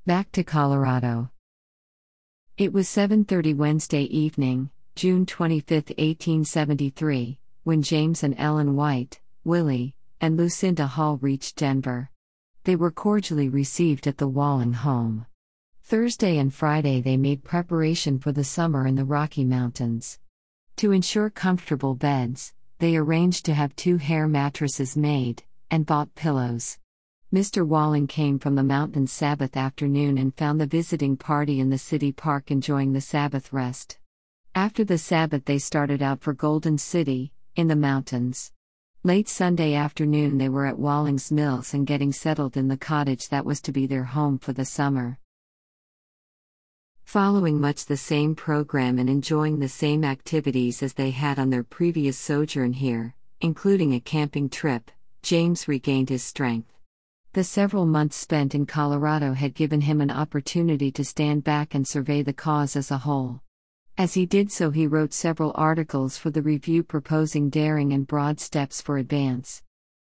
Back to Colorado. It was 7:30 Wednesday evening, June 25, 1873, when James and Ellen White, Willie, and Lucinda Hall reached Denver. They were cordially received at the Walling home. Thursday and Friday they made preparation for the summer in the Rocky Mountains. To ensure comfortable beds, they arranged to have 2 hair mattresses made, and bought pillows. Mr. Walling came from the mountains Sabbath afternoon and found the visiting party in the city park enjoying the Sabbath rest. After the Sabbath they started out for Golden City, in the mountains. Late Sunday afternoon they were at Walling's Mills and getting settled in the cottage that was to be their home for the summer. Following much the same program and enjoying the same activities as they had on their previous sojourn here, including a camping trip, James regained his strength. The several months spent in Colorado had given him an opportunity to stand back and survey the cause as a whole. As he did so, he wrote several articles for the Review proposing daring and broad steps for advance.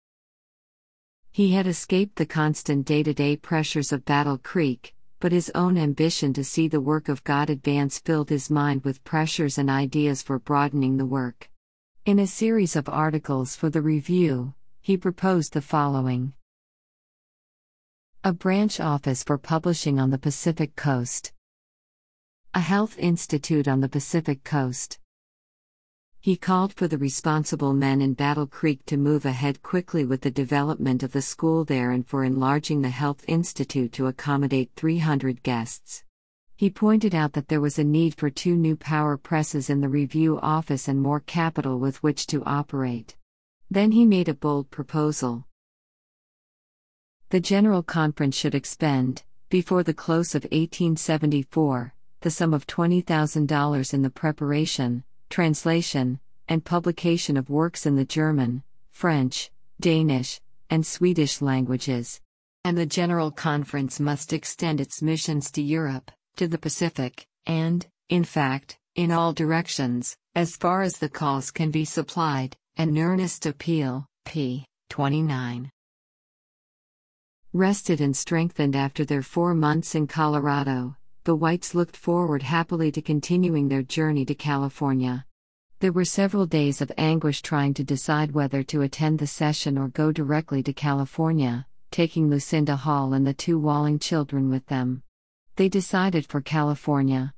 He had escaped the constant day-to-day pressures of Battle Creek, but his own ambition to see the work of God advance filled his mind with pressures and ideas for broadening the work. In a series of articles for the Review, he proposed the following: a branch office for publishing on the Pacific Coast. A health institute on the Pacific Coast. He called for the responsible men in Battle Creek to move ahead quickly with the development of the school there and for enlarging the health institute to accommodate 300 guests. He pointed out that there was a need for 2 new power presses in the Review office and more capital with which to operate. Then he made a bold proposal. The General Conference should expend, before the close of 1874, the sum of $20,000 in the preparation, translation, and publication of works in the German, French, Danish, and Swedish languages. And the General Conference must extend its missions to Europe, to the Pacific, and, in fact, in all directions, as far as the calls can be supplied, an earnest appeal, p. 29. Rested and strengthened after their 4 months in Colorado, the Whites looked forward happily to continuing their journey to California. There were several days of anguish trying to decide whether to attend the session or go directly to California, taking Lucinda Hall and the 2 Walling children with them. They decided for California.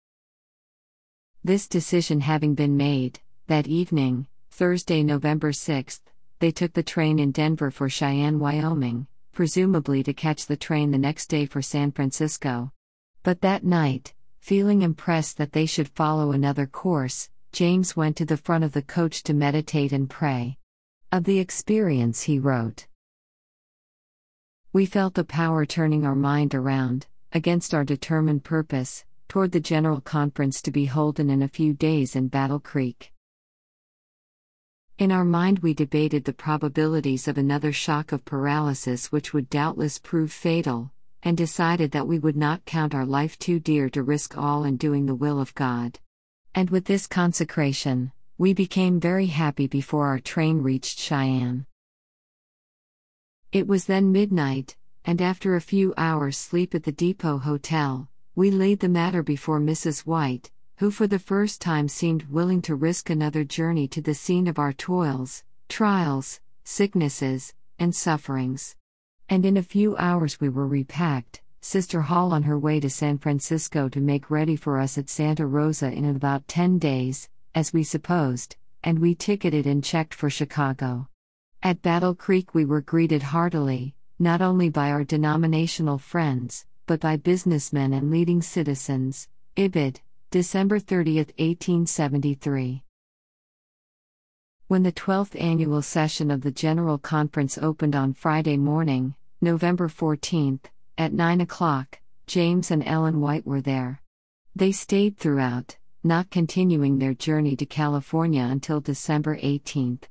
This decision having been made, that evening, Thursday, November 6, they took the train in Denver for Cheyenne, Wyoming, presumably to catch the train the next day for San Francisco. But that night, feeling impressed that they should follow another course, James went to the front of the coach to meditate and pray. Of the experience he wrote, "We felt the power turning our mind around, against our determined purpose, toward the General Conference to be holden in a few days in Battle Creek. In our mind we debated the probabilities of another shock of paralysis which would doubtless prove fatal, and decided that we would not count our life too dear to risk all in doing the will of God. And with this consecration, we became very happy before our train reached Cheyenne. It was then midnight, and after a few hours' sleep at the Depot Hotel, we laid the matter before Mrs. White, who for the first time seemed willing to risk another journey to the scene of our toils, trials, sicknesses, and sufferings. And in a few hours we were repacked, Sister Hall on her way to San Francisco to make ready for us at Santa Rosa in about 10 days, as we supposed, and we ticketed and checked for Chicago. At Battle Creek we were greeted heartily, not only by our denominational friends, but by businessmen and leading citizens." Ibid, December 30, 1873. When the 12th annual session of the General Conference opened on Friday morning, November 14, at 9 o'clock, James and Ellen White were there. They stayed throughout, not continuing their journey to California until December 18.